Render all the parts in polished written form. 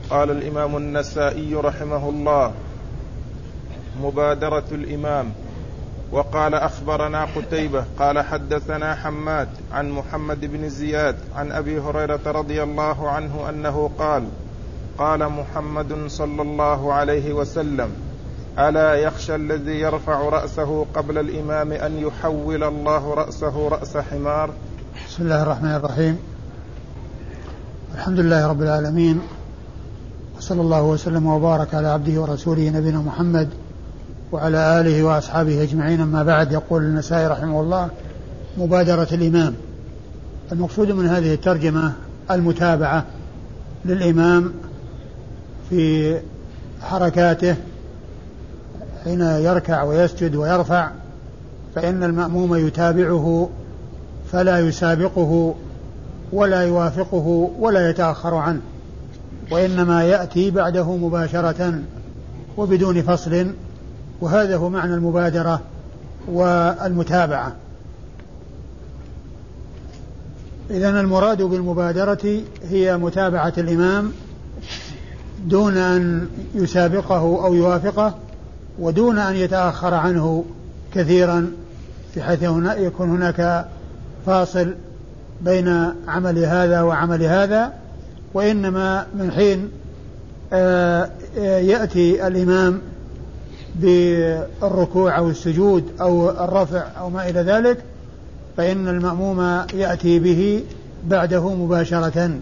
قال الإمام النسائي رحمه الله: مبادرة الإمام. وقال: أخبرنا قتيبة قال حدثنا حماد عن محمد بن زياد عن أبي هريرة رضي الله عنه أنه قال: قال محمد صلى الله عليه وسلم: ألا يخشى الذي يرفع رأسه قبل الإمام أن يحول الله رأسه رأس حمار. بسم الله الرحمن الرحيم. الحمد لله رب العالمين، وصلى الله وسلم وبارك على عبده ورسوله نبينا محمد وعلى آله وأصحابه أجمعين. أما بعد، يقول النسائي رحمه الله: مبادرة الإمام. المقصود من هذه الترجمة المتابعة للإمام في حركاته حين يركع ويسجد ويرفع، فإن المأموم يتابعه فلا يسابقه ولا يوافقه ولا يتأخر عنه، وإنما يأتي بعده مباشرة وبدون فصل، وهذا هو معنى المبادرة والمتابعة. إذن المراد بالمبادرة هي متابعة الإمام دون أن يسابقه أو يوافقه، ودون أن يتأخر عنه كثيرا، بحيث يكون هناك فاصل بين عمل هذا وعمل هذا، وإنما من حين يأتي الإمام بالركوع أو السجود أو الرفع أو ما إلى ذلك، فإن المأموم يأتي به بعده مباشرة.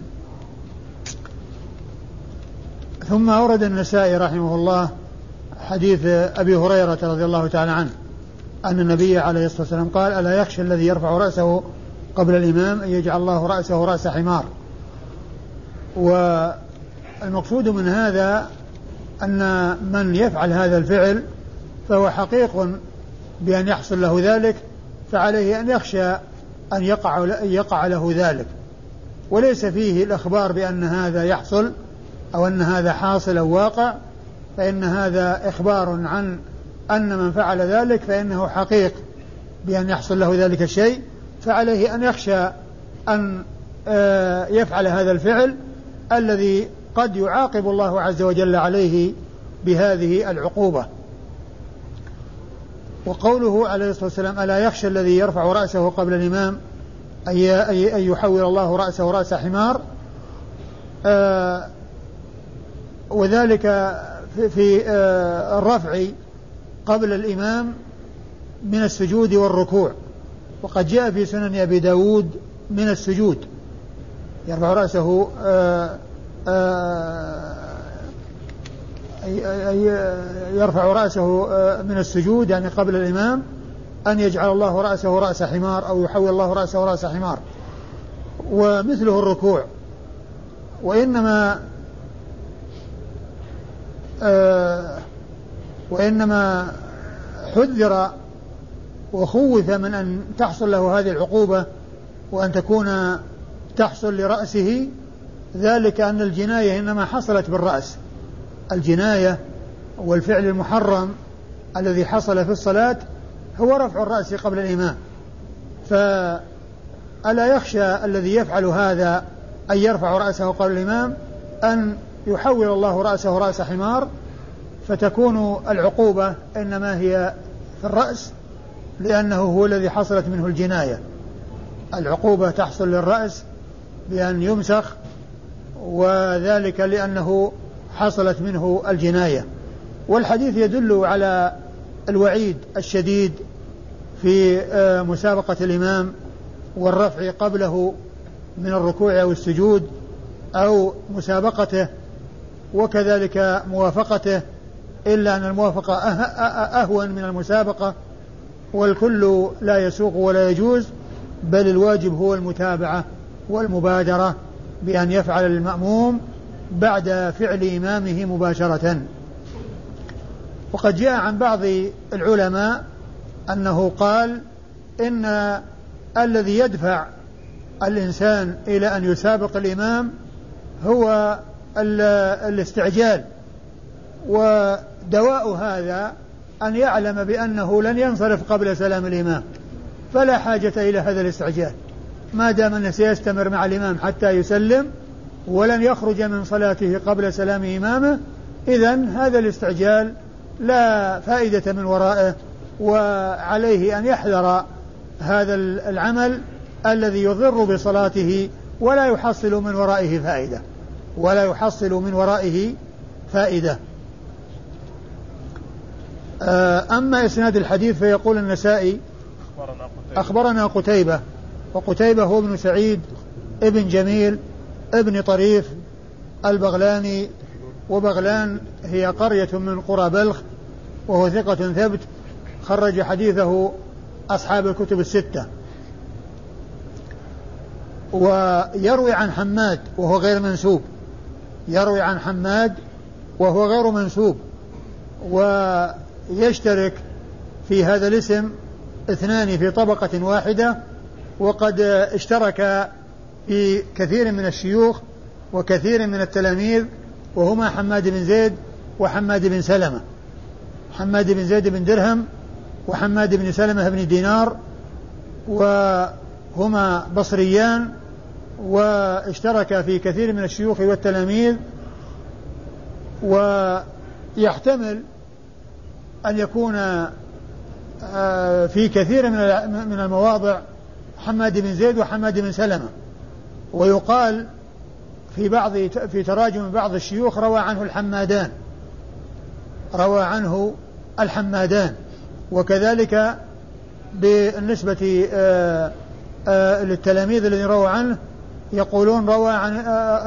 ثم أورد النسائي رحمه الله حديث أبي هريرة رضي الله تعالى عنه أن النبي عليه الصلاة والسلام قال: ألا يخشى الذي يرفع رأسه قبل الإمام أن يجعل الله رأسه رأس حمار. والمقصود من هذا أن من يفعل هذا الفعل فهو حقيق بأن يحصل له ذلك، فعليه أن يخشى أن يقع له ذلك، وليس فيه الأخبار بأن هذا يحصل أو أن هذا حاصل أو واقع، فإن هذا إخبار عن أن من فعل ذلك فإنه حقيق بأن يحصل له ذلك الشيء، فعليه أن يخشى أن يفعل هذا الفعل الذي قد يعاقب الله عز وجل عليه بهذه العقوبة. وقوله عليه الصلاة والسلام: ألا يخشى الذي يرفع رأسه قبل الإمام أن يحول الله رأسه رأس حمار، وذلك في الرفع قبل الإمام من السجود والركوع. وقد جاء في سنن أبي داود من السجود، يرفع رأسه يرفع رأسه من السجود، يعني قبل الإمام، أن يجعل الله رأسه رأس حمار أو يحول الله رأسه رأس حمار. ومثله الركوع. وإنما حذر وخوف من أن تحصل له هذه العقوبة وأن تكون تحصل لرأسه، ذلك أن الجناية إنما حصلت بالرأس. الجناية والفعل المحرم الذي حصل في الصلاة هو رفع الرأس قبل الإمام، فألا يخشى الذي يفعل هذا أن يرفع رأسه قبل الإمام أن يحول الله رأسه رأس حمار، فتكون العقوبة إنما هي في الرأس، لأنه هو الذي حصلت منه الجناية. العقوبة تحصل للرأس بأن يمسخ، وذلك لأنه حصلت منه الجناية. والحديث يدل على الوعيد الشديد في مسابقة الإمام والرفع قبله من الركوع أو السجود، أو مسابقته وكذلك موافقته، إلا أن الموافقة أهون من المسابقة، والكل لا يسوق ولا يجوز، بل الواجب هو المتابعة والمبادرة بأن يفعل المأموم بعد فعل إمامه مباشرة. وقد جاء عن بعض العلماء أنه قال إن الذي يدفع الإنسان إلى أن يسابق الإمام هو الاستعجال، ودواء هذا أن يعلم بأنه لن ينصرف قبل سلام الإمام، فلا حاجة إلى هذا الاستعجال، ما دام أنه سيستمر مع الإمام حتى يسلم، ولن يخرج من صلاته قبل سلام إمامه، إذن هذا الاستعجال لا فائدة من ورائه، وعليه أن يحذر هذا العمل الذي يضر بصلاته ولا يحصل من ورائه فائدة. أما إسناد الحديث فيقول النسائي أخبرنا قتيبة، وقتيبة هو ابن سعيد ابن جميل ابن طريف البغلاني، وبغلان هي قرية من قرى بلخ، وهو ثقة ثبت خرج حديثه أصحاب الكتب الستة. ويروي عن حماد وهو غير منسوب، ويشترك في هذا الاسم اثنان في طبقة واحدة، وقد اشترك في كثير من الشيوخ وكثير من التلاميذ، وهما حماد بن زيد وحماد بن سلمة، حماد بن زيد بن درهم وحماد بن سلمة بن دينار، وهما بصريان، واشترك في كثير من الشيوخ والتلاميذ. ويحتمل أن يكون في كثير من المواضع حماد بن زيد وحماد بن سلمة، ويقال في تراجم بعض الشيوخ روى عنه الحمادان، وكذلك بالنسبة للتلاميذ الذين رووا عنه يقولون روى عن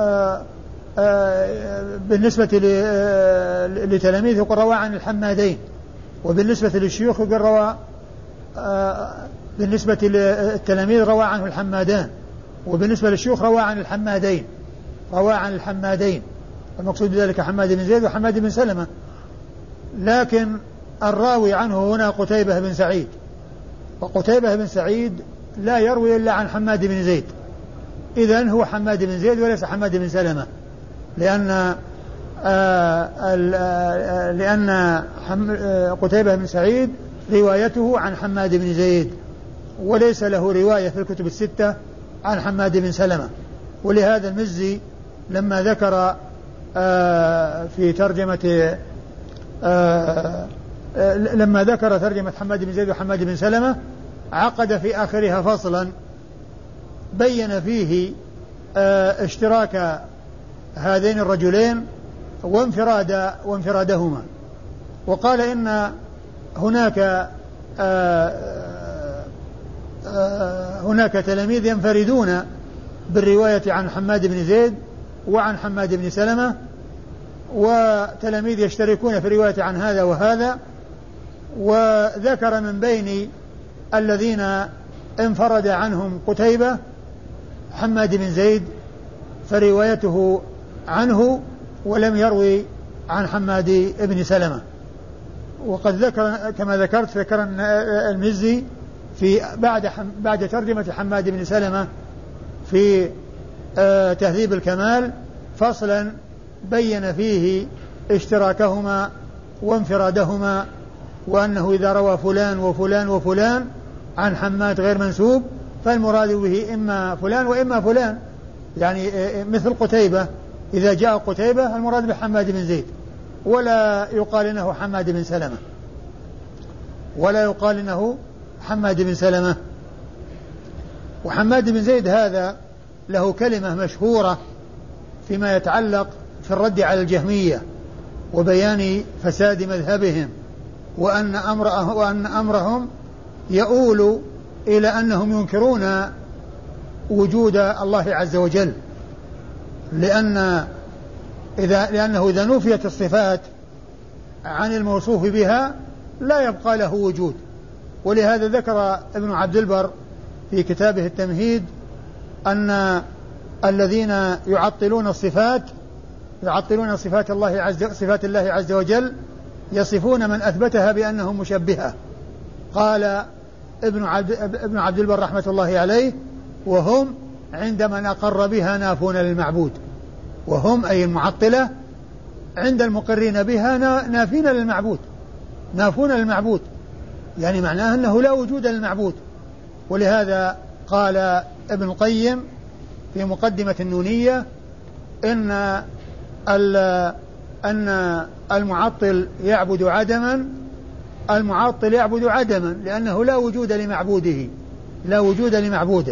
بالنسبة لتلاميذ يقول روى عن الحمادين، وبالنسبة للشيوخ يقول روى بالنسبة للتلاميذ روى عنه الحمادان، وبالنسبة للشيوخ روى عن الحمادين، المقصود بذلك حماد بن زيد وحماد بن سلمة. لكن الراوي عنه هنا قتيبة بن سعيد، وقتيبة بن سعيد لا يروي إلا عن حماد بن زيد، إذن هو حماد بن زيد وليس حماد بن سلمة، لأن قتيبة بن سعيد روايته عن حماد بن زيد، وليس له رواية في الكتب الستة عن حماد بن سلمة. ولهذا المزي لما ذكر في ترجمة ترجمة حماد بن زيد وحماد بن سلمة عقد في آخرها فصلا بين فيه اشتراك هذين الرجلين وانفرادهما، وقال إن هناك تلاميذ ينفردون بالرواية عن حماد بن زيد وعن حماد بن سلمة، وتلاميذ يشتركون في الرواية عن هذا وهذا، وذكر من بين الذين انفرد عنهم قتيبة حماد بن زيد فروايته بعده ولم يروي عن حماد بن سلمة. وقد ذكر كما ذكرت ذكر المزي في بعد ترجمة حماد بن سلمة في تهذيب الكمال فصلا بين فيه اشتراكهما وانفرادهما، وأنه إذا روى فلان وفلان وفلان عن حماد غير منسوب فالمراد به إما فلان وإما فلان، يعني مثل قتيبة، إذا جاء قتيبة المراد بحماد بن زيد، ولا يقال إنه حماد بن سلمة. وحماد بن زيد هذا له كلمة مشهورة فيما يتعلق في الرد على الجهمية وبيان فساد مذهبهم، وأن أمرهم يؤول إلى أنهم ينكرون وجود الله عز وجل، لأنه إذا نفيت الصفات عن الموصوف بها لا يبقى له وجود. ولهذا ذكر ابن عبد البر في كتابه التمهيد أن الذين يعطلون صفات الله عز وجل يصفون من أثبتها بأنهم مشبهة. قال ابن عبد البر رحمة الله عليه: وهم عند من أقر بها نافون للمعبود. وهم أي المعطلة عند المقرين بها نافون للمعبود، يعني معناه أنه لا وجود للمعبود. ولهذا قال ابن القيم في مقدمة النونية: أن المعطل يعبد عدما، المعطل يعبد عدما لأنه لا وجود لمعبوده، لا وجود لمعبوده.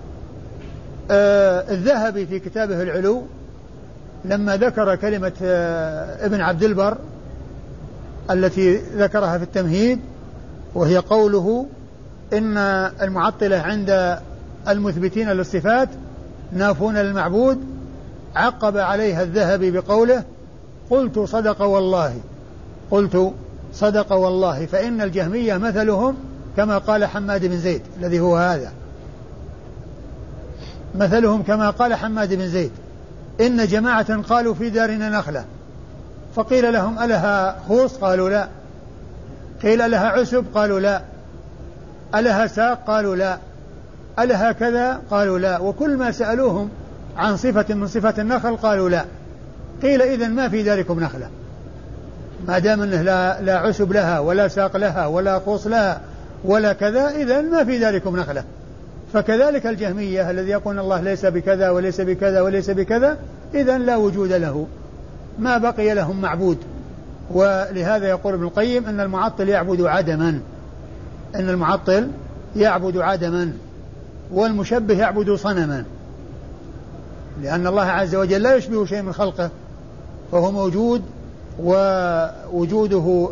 الذهبي في كتابه العلو لما ذكر كلمة ابن عبد البر التي ذكرها في التمهيد، وهي قوله إن المعطلة عند المثبتين للصفات نافون للمعبود، عقب عليها الذهبي بقوله قلت صدق والله، قلت صدق والله، فإن الجهمية مثلهم كما قال حماد بن زيد الذي هو هذا، مثلهم كما قال حماد بن زيد إن جماعة قالوا في دارنا نخلة، فقيل لهم ألها خوص؟ قالوا لا. قيل ألها عسب؟ قالوا لا. ألها ساق؟ قالوا لا. ألها كذا؟ قالوا لا. وكل ما سألوهم عن صفة من صفات النخل قالوا لا. قيل إذن ما في داركم نخلة، ما دام أنه لا عسب لها ولا ساق لها ولا خوص لها ولا كذا، إذن ما في داركم نخلة. فكذلك الجهمية الذي يقول الله ليس بكذا وليس بكذا وليس بكذا، إذن لا وجود له، ما بقي لهم معبود. ولهذا يقول ابن القيم أن المعطل يعبد عدما، أن المعطل يعبد عدما، والمشبه يعبد صنما، لأن الله عز وجل لا يشبه شيء من خلقه، فهو موجود ووجوده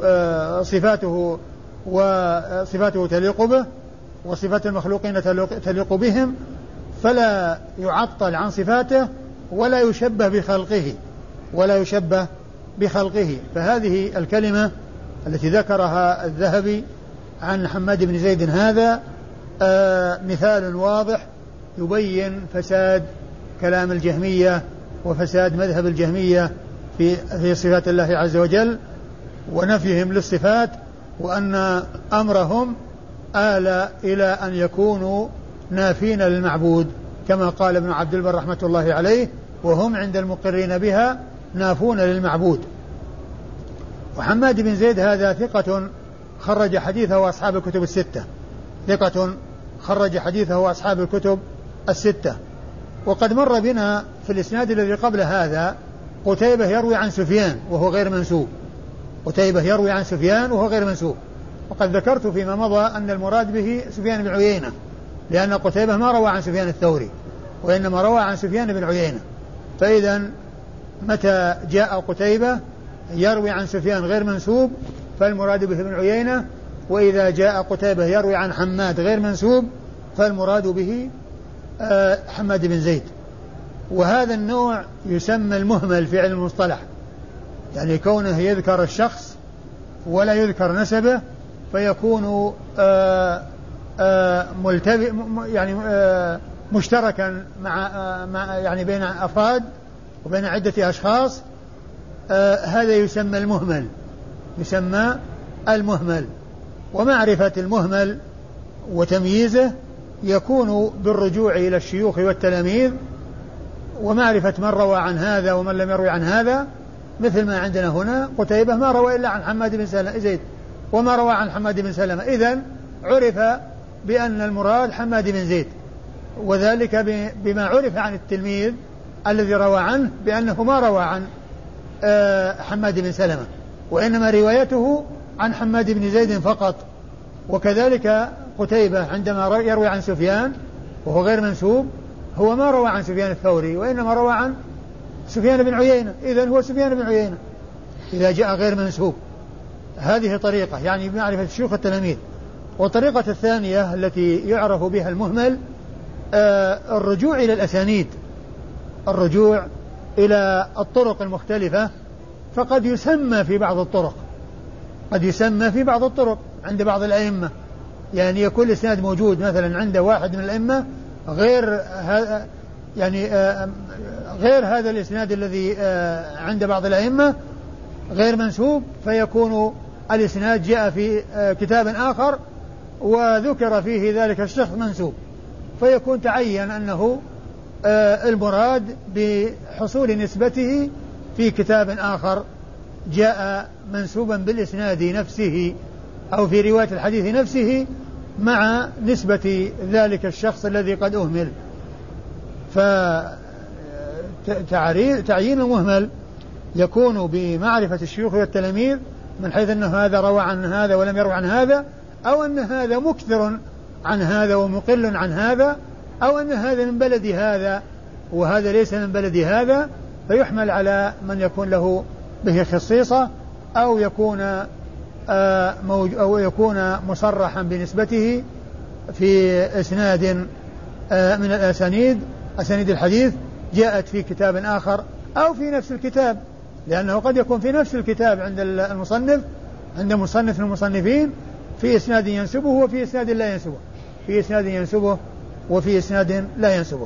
صفاته تليق به، وصفات المخلوقين تليق بهم، فلا يعطل عن صفاته ولا يشبه بخلقه، ولا يشبه بخلقه. فهذه الكلمة التي ذكرها الذهبي عن حماد بن زيد هذا مثال واضح يبين فساد كلام الجهمية وفساد مذهب الجهمية في صفات الله عز وجل ونفيهم للصفات، وأن أمرهم آل إلى أن يكونوا نافين للمعبود كما قال ابن عبد البر رحمة الله عليه، وهم عند المقرين بها نافون للمعبود. وحماد بن زيد هذا ثقة خرج حديثه أصحاب الكتب الستة، ثقة خرج حديثه أصحاب الكتب الستة. وقد مر بنا في الإسناد الذي قبل هذا قتيبة يروي عن سفيان وهو غير منسوب، قتيبة يروي عن سفيان وهو غير منسوب، وقد ذكرت فيما مضى أن المراد به سفيان بن عيينة، لأن قتيبة ما روى عن سفيان الثوري وإنما روى عن سفيان بن عيينة. فإذا متى جاء قتيبة يروي عن سفيان غير منسوب فالمراد به ابن عيينة، وإذا جاء قتيبة يروي عن حماد غير منسوب فالمراد به حماد بن زيد. وهذا النوع يسمى المهمل في علم المصطلح، يعني كونه يذكر الشخص ولا يذكر نسبه فيكون يعني مشتركا مع يعني بين أفراد وبين عدة أشخاص، هذا يسمى المهمل، يسمى المهمل. ومعرفة المهمل وتمييزه يكون بالرجوع إلى الشيوخ والتلاميذ، ومعرفة من روى عن هذا ومن لم يروي عن هذا، مثل ما عندنا هنا قتيبة ما روى إلا عن حماد بن زيد وما روى عن حماد بن سلمة، إذن عرف بأن المراد حماد بن زيد، وذلك بما عرف عن التلميذ الذي روى عنه بأنه ما روى عن حماد بن سلمة، وإنما روايته عن حماد بن زيد فقط. وكذلك قتيبة عندما يروي عن سفيان وهو غير منسوب هو ما روى عن سفيان الثوري وإنما روى عن سفيان بن عيينة، إذن هو سفيان بن عيينة إذا جاء غير منسوب. هذه طريقة يعني بمعرفة الشيوخ التلاميذ. والطريقة الثانية التي يعرف بها المهمل الرجوع إلى الأسانيد، الرجوع إلى الطرق المختلفة، فقد يسمى في بعض الطرق، قد يسمى في بعض الطرق عند بعض الأئمة، يعني يكون الإسناد موجود مثلا عند واحد من الأئمة غير يعني غير هذا الإسناد الذي عند بعض الأئمة غير منسوب، فيكون الإسناد جاء في كتاب آخر وذكر فيه ذلك الشخص منسوب، فيكون تعين أنه المراد بحصول نسبته في كتاب آخر جاء منسوبا بالإسناد نفسه أو في رواية الحديث نفسه مع نسبة ذلك الشخص الذي قد أهمل. تعيين المهمل يكون بمعرفة الشيوخ والتلاميذ من حيث أن هذا روى عن هذا ولم يروى عن هذا، أو أن هذا مكثر عن هذا ومقل عن هذا، أو أن هذا من بلد هذا وهذا ليس من بلد هذا، فيحمل على من يكون له به خصيصة أو يكون مصرحا بنسبته في إسناد من الأسانيد أسانيد الحديث جاءت في كتاب آخر أو في نفس الكتاب، لأنه قد يكون في نفس الكتاب عند المصنف عند مصنف المصنفين في إسناد ينسبه وفي إسناد لا ينسبه، في إسناد ينسبه وفي إسناد لا ينسبه.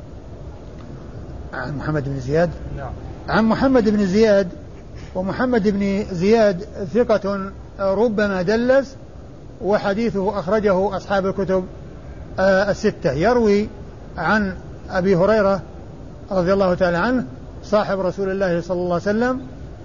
عن محمد بن زياد. نعم. عن محمد بن زياد، ومحمد بن زياد ثقة ربما دلس، وحديثه أخرجه أصحاب الكتب الستة. يروي عن أبي هريرة رضي الله تعالى عنه صاحب رسول الله صلى الله عليه وسلم،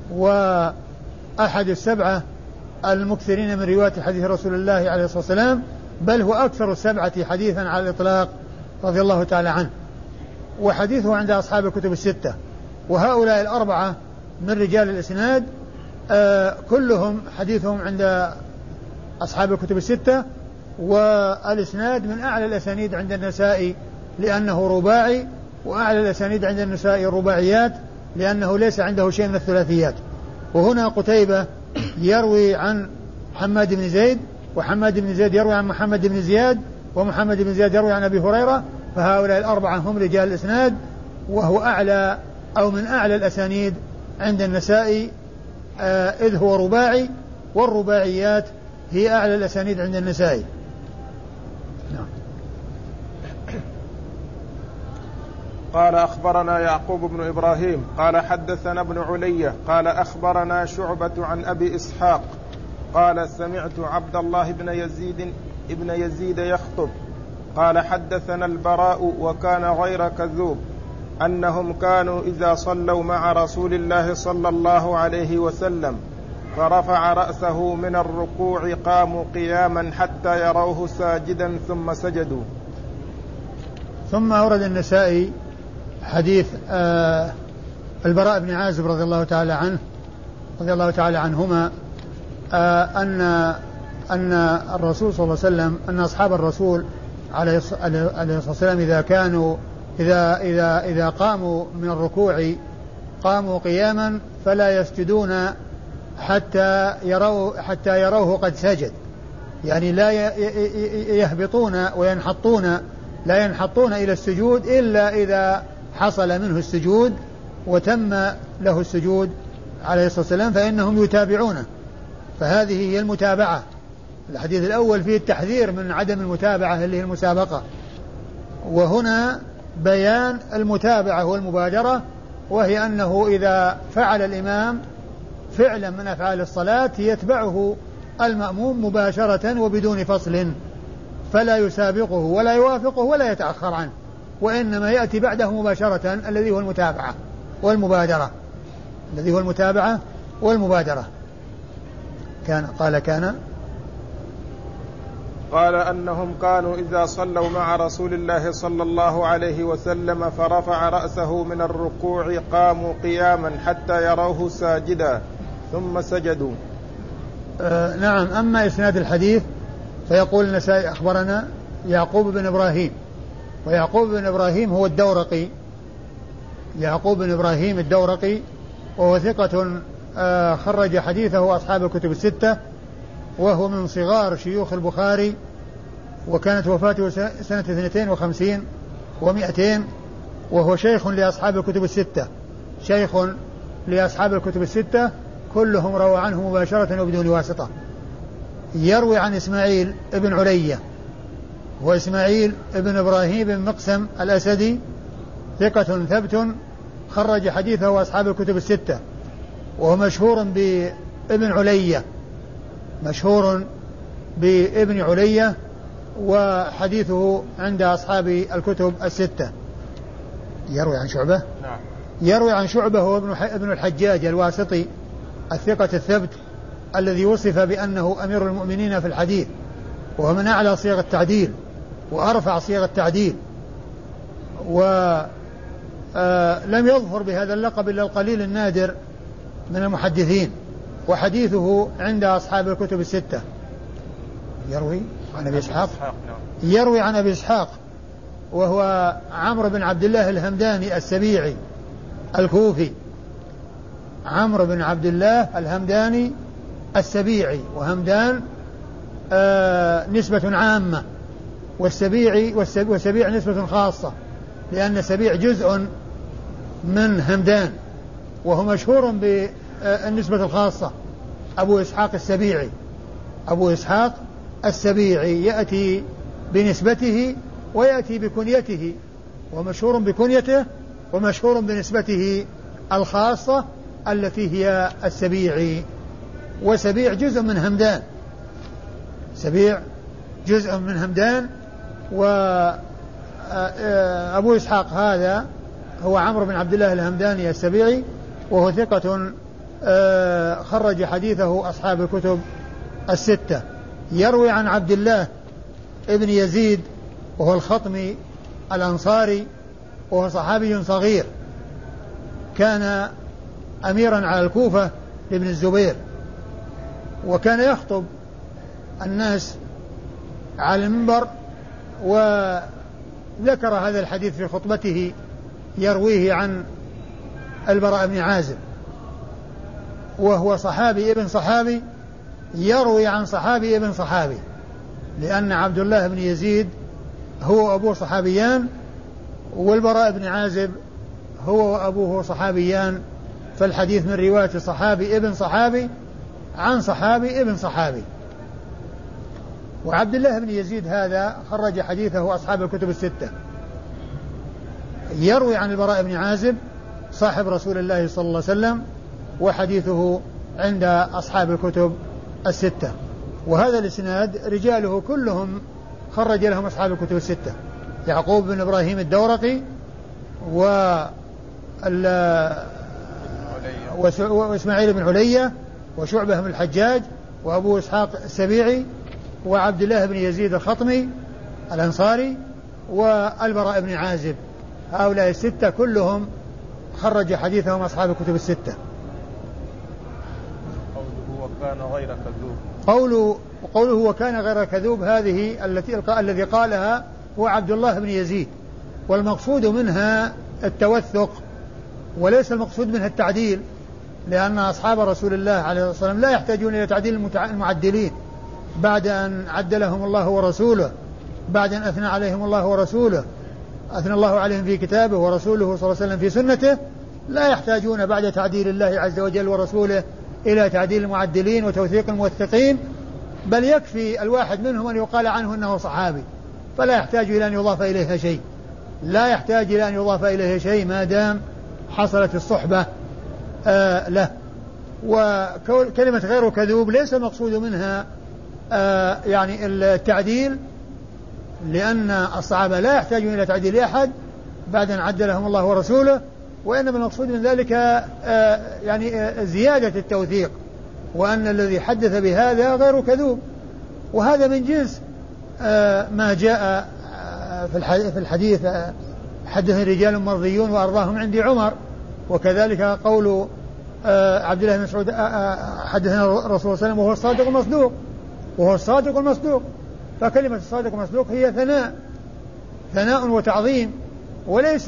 وأحد السبعة المكثرين من رواية حديث رسول الله عليه الصلاة والسلام، بل هو أكثر السبعة حديثا على الإطلاق رضي الله تعالى عنه، وحديثه عند أصحاب الكتب الستة. وهؤلاء الأربعة من رجال الإسناد كلهم حديثهم عند أصحاب الكتب الستة، والإسناد من أعلى الأسانيد عند النسائي لأنه رباعي، وأعلى الأسانيد عند النسائي الرباعيات لأنه ليس عنده شيء من الثلاثيات. وهنا قتيبة يروي عن حماد بن زيد، وحماد بن زيد يروي عن محمد بن زياد، ومحمد بن زياد يروي عن أبي هريرة، فهؤلاء الأربعة هم رجال الإسناد، وهو أعلى أو من أعلى الأسانيد عند النسائي إذ هو رباعي، والرباعيات هي أعلى الأسانيد عند النسائي. نعم. قال أخبرنا يعقوب بن إبراهيم قال حدثنا ابن علية قال أخبرنا شعبة عن أبي إسحاق قال سمعت عبد الله بن يزيد يخطب قال حدثنا البراء وكان غير كذوب أنهم كانوا إذا صلوا مع رسول الله صلى الله عليه وسلم فرفع رأسه من الركوع قاموا قياما حتى يروه ساجدا ثم سجدوا. ثم أورد النسائي حديث البراء بن عازب رضي الله تعالى عنهما أن الرسول صلى الله عليه وسلم أن أصحاب الرسول عليه الصلاة والسلام إذا قاموا من الركوع قاموا قياما فلا يسجدون حتى يروه قد سجد، يعني لا يهبطون وينحطون، لا ينحطون إلى السجود إلا إذا حصل منه السجود وتم له السجود عليه الصلاة والسلام، فإنهم يتابعونه. فهذه هي المتابعة. الحديث الأول فيه التحذير من عدم المتابعة اللي هي المسابقة، وهنا بيان المتابعة والمبادرة، وهي أنه إذا فعل الإمام فعلا من أفعال الصلاة يتبعه المأموم مباشرة وبدون فصل، فلا يسابقه ولا يوافقه ولا يتأخر عنه، وإنما يأتي بعده مباشرة الذي هو المتابعة والمبادرة. قال أنهم كانوا إذا صلوا مع رسول الله صلى الله عليه وسلم فرفع رأسه من الركوع قاموا قياما حتى يروه ساجدا ثم سجدوا. نعم. أما إسناد الحديث فيقول النسائي أخبرنا يعقوب بن إبراهيم، ويعقوب بن إبراهيم هو الدورقي، يعقوب بن إبراهيم الدورقي، وهو ثقة خرج حديثه أصحاب الكتب الستة، وهو من صغار شيوخ البخاري، وكانت وفاته سنة 52 و200، وهو شيخ لأصحاب الكتب الستة، شيخ لأصحاب الكتب الستة كلهم روى عنه مباشرة وبدون واسطة. يروي عن إسماعيل ابن علية، وإسماعيل ابن إبراهيم بن مقسم الأسدي ثقة ثبت خرج حديثه أصحاب الكتب الستة، وهو مشهور بابن علية، مشهور بابن علية، وحديثه عند أصحاب الكتب الستة. يروي عن شعبة. نعم. يروي عن شعبة هو ابن الحجاج الواسطي الثقة الثبت الذي وصف بأنه أمير المؤمنين في الحديث، وهو من أعلى صيغ التعديل وأرفع صيغ التعديل. لم يظفر بهذا اللقب إلا القليل النادر من المحدثين، وحديثه عند أصحاب الكتب الستة. يروي عن أبي إسحاق، يروي عن أبي إسحاق وهو عمرو بن عبد الله الهمداني السبيعي الكوفي، عمرو بن عبد الله الهمداني السبيعي، وهمدان نسبة عامة، والسبيع نسبة خاصة، لأن السبيع جزء من همدان، وهو مشهور بالنسبة الخاصة. أبو إسحاق السبيعي، أبو إسحاق السبيعي يأتي بنسبته ويأتي بكنيته، ومشهور بكنيته ومشهور بنسبته الخاصة التي هي السبيعي. وسبيع جزء من همدان، سبيع جزء من همدان. وأبو إسحاق هذا هو عمرو بن عبد الله الهمداني السبيعي، وهو ثقة خرج حديثه أصحاب الكتب الستة. يروي عن عبد الله ابن يزيد وهو الخطمي الأنصاري، وهو صحابي صغير، كان أميرا على الكوفة لابن الزبير، وكان يخطب الناس على المنبر، وذكر هذا الحديث في خطبته يرويه عن البراء بن عازب، وهو صحابي ابن صحابي يروي عن صحابي ابن صحابي، لأن عبد الله بن يزيد هو أبوه صحابيان، والبراء بن عازب هو وأبوه صحابيان، فالحديث من رواية صحابي ابن صحابي عن صحابي ابن صحابي. وعبد الله بن يزيد هذا خرج حديثه أصحاب الكتب الستة. يروي عن البراء بن عازب صاحب رسول الله صلى الله عليه وسلم، وحديثه عند أصحاب الكتب الستة. وهذا الإسناد رجاله كلهم خرج لهم أصحاب الكتب الستة: يعقوب بن إبراهيم الدورقي وإسماعيل بن علية وشعبة بن الحجاج وأبو إسحاق السبيعي وعبد الله بن يزيد الخطمي الأنصاري والبراء بن عازب. هؤلاء الستة كلهم خرج حديثهم أصحاب الكتب الستة. قوله وكان غير كذوب، قوله وكان غير كذوب هذه الذي قالها هو عبد الله بن يزيد، والمقصود منها التوثق وليس المقصود منها التعديل، لأن أصحاب رسول الله عليه الصلاة والسلام لا يحتاجون إلى تعديل المعدلين بعد أن عدلهم الله ورسوله، بعد أن أثنى عليهم الله ورسوله، أثنى الله عليهم في كتابه ورسوله صلى الله عليه وسلم في سنته، لا يحتاجون بعد تعديل الله عز وجل ورسوله إلى تعديل المعدلين وتوثيق الموثقين، بل يكفي الواحد منهم أن يقال عنه أنه صحابي، فلا يحتاج إلى أن يضاف إليها شيء، لا يحتاج إلى أن يضاف إليه شيء ما دام حصلت الصحبة له. وكلمة غير كذوب ليس المقصود منها يعني التعديل، لأن الصحابة لا يحتاجون إلى تعديل أحد بعد أن عدلهم الله ورسوله، وإنما المقصود من ذلك يعني زيادة التوثيق، وأن الذي حدث بهذا غير كذوب. وهذا من جنس ما جاء في الحديث: حدث رجال مرضيون وأرضاهم عندي عمر. وكذلك قول عبد الله بن مسعود: حدثنا الرسول صلى الله عليه وسلم وهو الصادق المصدوق، وهو الصادق المصدوق. فكلمة الصادق المصدوق هي ثناء وتعظيم، وليس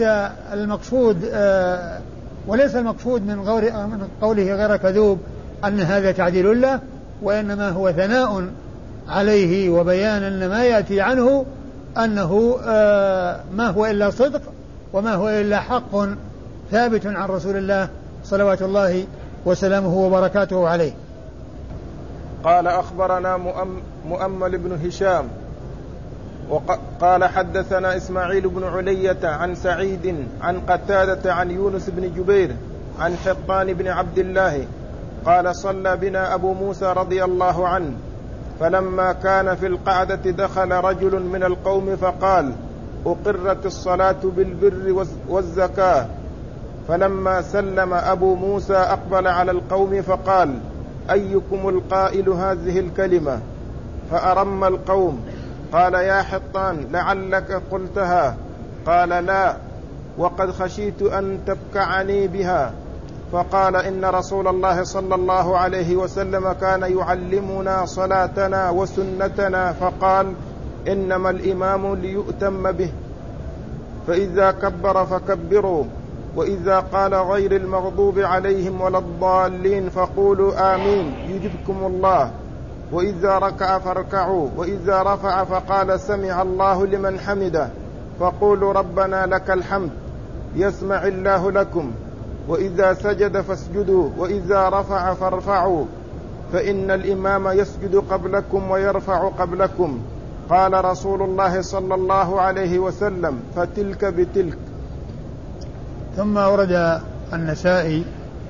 المقصود من قوله غير كذوب أن هذا تعديل له، وإنما هو ثناء عليه وبيان أن ما يأتي عنه أنه ما هو إلا صدق وما هو إلا حق ثابت عن رسول الله صلوات الله وسلامه وبركاته عليه. قال أخبرنا مؤمل بن هشام وقال حدثنا إسماعيل بن علية عن سعيد عن قتادة عن يونس بن جبير عن حطان بن عبد الله قال: صلى بنا أبو موسى رضي الله عنه، فلما كان في القعدة دخل رجل من القوم فقال: أقرت الصلاة بالبر والزكاة. فلما سلم أبو موسى أقبل على القوم فقال: أيكم القائل هذه الكلمة؟ فأرم القوم. قال: يا حطان، لعلك قلتها. قال: لا، وقد خشيت أن تبكعني بها. فقال: إن رسول الله صلى الله عليه وسلم كان يعلمنا صلاتنا وسنتنا، فقال: إنما الإمام ليؤتم به، فإذا كبر فكبروا، وإذا قال غير المغضوب عليهم ولا الضالين فقولوا آمين يجبكم الله، وإذا ركع فاركعوا، وإذا رفع فقال سمع الله لمن حمده فقولوا ربنا لك الحمد يسمع الله لكم، وإذا سجد فاسجدوا، وإذا رفع فارفعوا، فإن الإمام يسجد قبلكم ويرفع قبلكم. قال رسول الله صلى الله عليه وسلم: فتلك بتلك. ثم ورد النسائي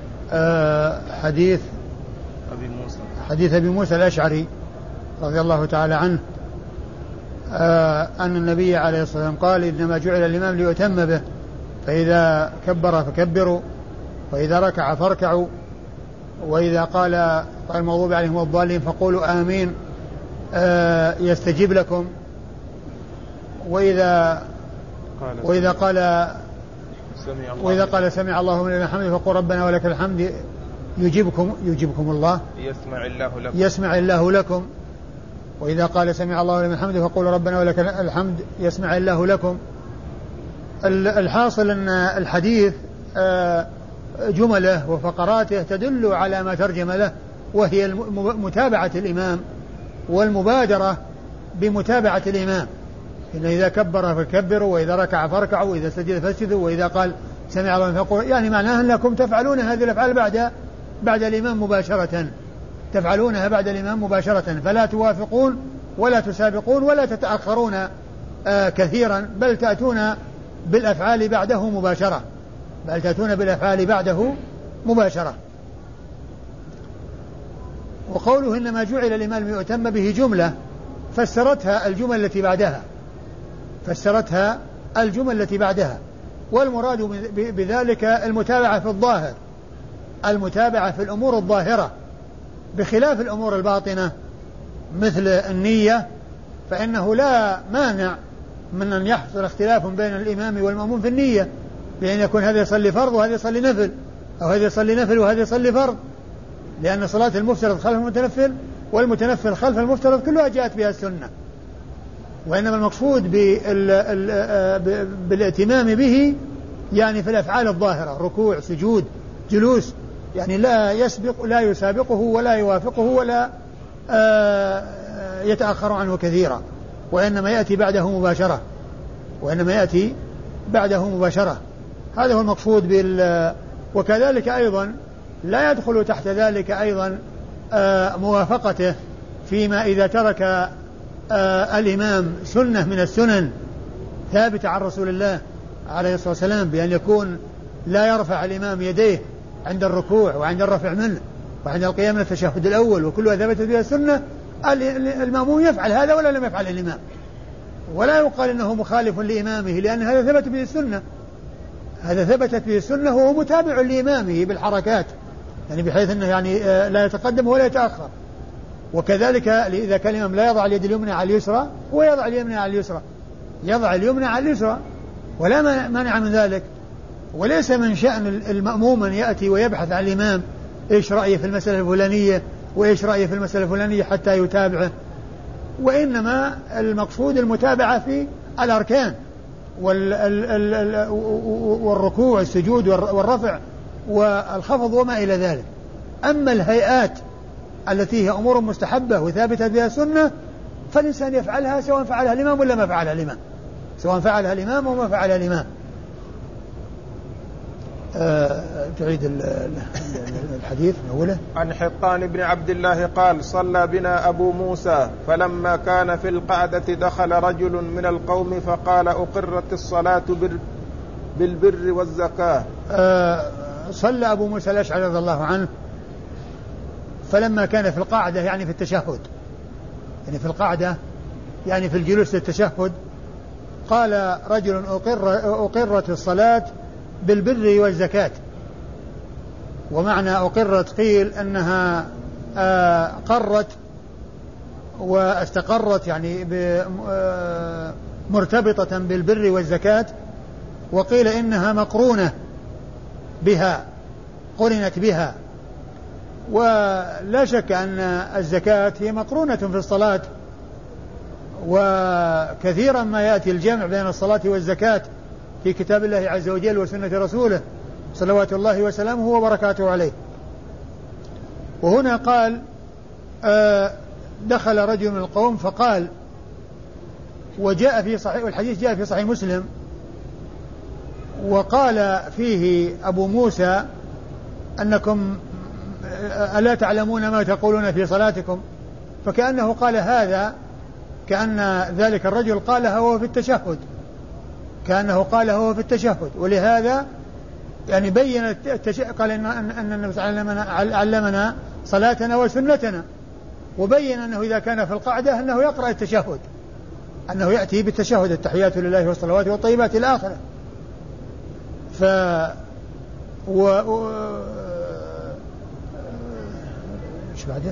حديث أبي موسى الأشعري رضي الله تعالى عنه أن النبي عليه الصلاة والسلام قال: إنما جعل الإمام ليؤتم به، فإذا كبر فكبروا، وإذا ركع فاركعوا، وإذا قال غير المغضوب عليهم ولا الضالين فقولوا آمين يستجيب لكم، وإذا قال سمع الله لمن حمده فقول ربنا ولك الحمد يجيبكم الله يسمع الله لكم، وإذا قال سمع الله لمن حمده فقول ربنا ولك الحمد يسمع الله لكم. الحاصل أن الحديث جمله وفقراته تدل على ما ترجم له، وهي متابعة الإمام والمبادرة بمتابعة الإمام. إن إذا كبر فكبروا، وإذا ركع فاركعوا، وإذا سجد فاسجدوا، وإذا قال سمع الله لمن حمده، يعني معناه أنكم تفعلون هذه الأفعال بعد الإمام مباشرة، تفعلونها بعد الإمام مباشرة، فلا توافقون ولا تسابقون ولا تتأخرون كثيرا، بل تأتون بالأفعال بعده مباشرة. وقوله إنما جعل الإمام ليؤتم به جملة فسرتها الجمل التي بعدها، والمراد بذلك المتابعة في الظاهر، المتابعة في الأمور الظاهرة، بخلاف الأمور الباطنة مثل النية، فإنه لا مانع من أن يحصل اختلاف بين الإمام والمأموم في النية، بأن يكون هذا يصلي فرض وهذا يصلي نفل، أو هذا يصلي نفل وهذا يصلي فرض، لأن صلاة المفترض خلف المتنفل والمتنفل خلف المفترض كلها جاءت بها السنة. وإنما المقصود بالائتمام به يعني في الأفعال الظاهرة، ركوع سجود جلوس، يعني لا يسابقه ولا يوافقه ولا يتأخر عنه كثيرا، وإنما يأتي بعده مباشرة. هذا هو المقصود وكذلك أيضا لا يدخل تحت ذلك أيضا موافقته فيما إذا ترك الإمام سنة من السنن ثابتة عن رسول الله عليه الصلاة والسلام، بأن يكون لا يرفع الإمام يديه عند الركوع وعند الرفع منه وعند القيام من التشهد الأول، وكلها ثبتت بها السنة، المأموم يفعل هذا ولا لم يفعل الإمام، ولا يقال إنه مخالف لإمامه، لأن هذا ثبت به السنة، هذا ثبتت به السنة، وهو متابع لإمامه بالحركات، يعني بحيث أنه يعني لا يتقدم ولا يتأخر. وكذلك إذا كان الإمام لا يضع اليد اليمنى على اليسرى، هو يضع اليمنى على اليسرى ولا مانع من ذلك. وليس من شأن المأموم أن يأتي ويبحث عن الإمام إيش رأيه في المسألة الفلانية وإيش رأيه في المسألة الفلانية حتى يتابعه، وإنما المقصود المتابعة في الأركان والركوع والسجود والرفع والخفض وما إلى ذلك. أما الهيئات التي هي أمور مستحبة وثابتة بها سنة فالإنسان يفعلها سواء فعلها الإمام ولا ما فعلها الإمام، سواء فعلها الإمام وما فعلها الإمام. تعيد الحديث من أوله. عن حطان بن عبد الله قال: صلى بنا أبو موسى، فلما كان في القعدة دخل رجل من القوم فقال: أقرت الصلاة بالبر والزكاة. صلى أبو موسى الأشعري رضي الله عنه، فلما كان في القعدة يعني في التشهد، يعني في القعدة يعني في الجلوس للتشهد، قال رجل: أقرت الصلاة بالبر والزكاة. ومعنى أقرت قيل أنها قرت واستقرت، يعني مرتبطة بالبر والزكاة، وقيل إنها مقرونة بها، قرنت بها. ولا شك أن الزكاة هي مقرونة في الصلاة، وكثيرا ما يأتي الجمع بين الصلاة والزكاة في كتاب الله عز وجل وسنة رسوله صلوات الله وسلامه وبركاته عليه. وهنا قال دخل رجل من القوم فقال، وجاء في صحيح، والحديث جاء في صحيح مسلم، وقال فيه أبو موسى أنكم ألا تعلمون ما تقولون في صلاتكم، فكأنه قال هذا، كأن ذلك الرجل قالها وهو في التشهد، كأنه قالها وهو في التشهد. ولهذا يعني بين قال أن النبي صلى الله عليه وسلم علمنا صلاتنا وسنتنا، وبين أنه إذا كان في القعدة أنه يقرأ التشهد، أنه يأتي بالتشهد، التحيات لله والصلوات والطيبات إلى آخره. ايش بعده؟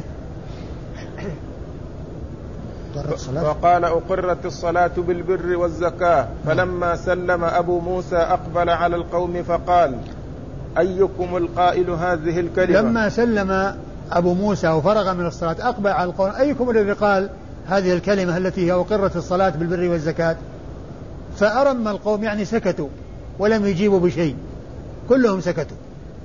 وقال أقرت الصلاة بالبر والزكاة. فلما سلم أبو موسى أقبل على القوم فقال أيكم القائل هذه الكلمة؟ لما سلم أبو موسى وفرغ من الصلاة أقبل على القوم، أيكم الذي قال هذه الكلمة التي هي أقرت الصلاة بالبر والزكاة؟ فأرم القوم، يعني سكتوا ولم يجيبوا بشيء، كلهم سكتوا.